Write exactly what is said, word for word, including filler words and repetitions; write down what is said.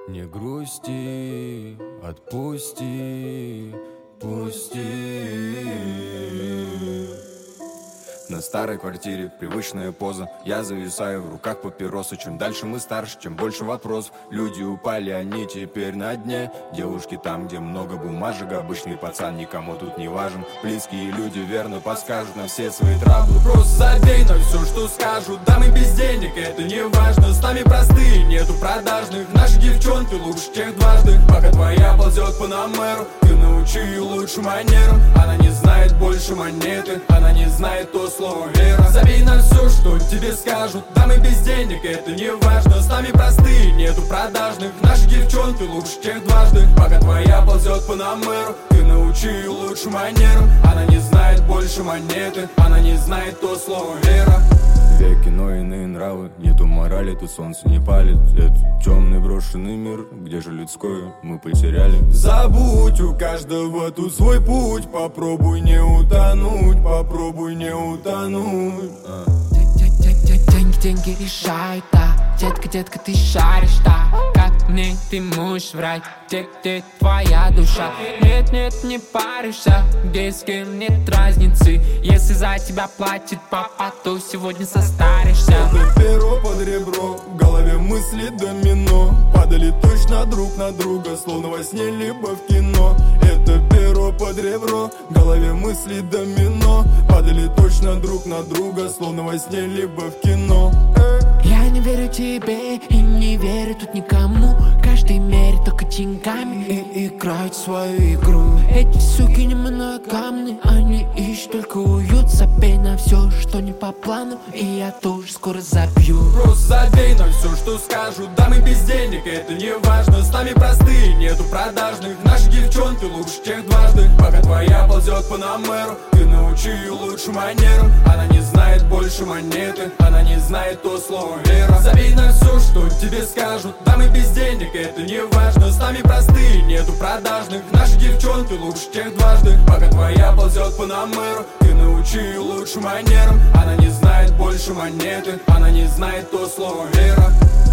Не грусти, отпусти, пусти. На старой квартире привычная поза. Я зависаю в руках папиросы. Чем дальше мы старше, чем больше вопросов. Люди упали, они теперь на дне. Девушки там, где много бумажек. Обычный пацан никому тут не важен. Близкие люди верно подскажут на все свои траблы. Просто забей на все, что скажут. Да мы без денег, это не важно. С нами простые, нету продажных. Наши девчонки лучше тех дважды. Пока твоя ползет по намеру, ты научи ее лучше манерам. Она не знает больше монеты, она не знает то слово вера. Забей на все, что тебе скажут. Да мы без денег, это не важно. С нами простые, нету продажных. Наши девчонки лучше тех дважды. Пока твоя ползет по намеру, ты научи ее лучше манерам. Она не знает больше монеты, она не знает то слово вера. Веки, но иные нравы, нету морали, тут солнце не палит. Это темный брошенный мир, где же людское мы потеряли. Забудь, у каждого тут свой путь. Попробуй не утонуть, попробуй не утонуть. а. Деньги, деньги решают, да. Детка, детка, ты шаришь, да. Как мне ты можешь врать, где, где твоя душа? Нет, нет, не паришься, где с кем нет разницы. Если за тебя платит папа, то сегодня состаришься. Это перо под ребро, в голове мысли домино. Падали точно друг на друга, словно во сне либо в кино. Это перо под ребро, в голове мысли домино. Падали точно друг на друга, словно во сне либо в кино. Я не верю тебе и не верю тут никому. Каждый мерит только деньгами и играет свою игру. Эти суки не моногамны, они ищут только уют. Забей на все, что не по плану, и я тоже скоро забью. Просто забей на все, что скажут. Да мы без денег, это не важно. С нами простые, нету продажных. Наши девчонки лучше тех дважды. Пока твоя ползет по намеру, ты научи ее лучше манерам. Она не знает больше монеты, она не знает то слово вера. Забей на все, что тебе скажут. Да мы без денег, это не важно. С нами простые, нету продажных. Наши девчонки лучше тех дважды. Пока твоя ползет по намеру, ты научи ее лучше манерам. Она не знает больше монеты, она не знает то слово вера.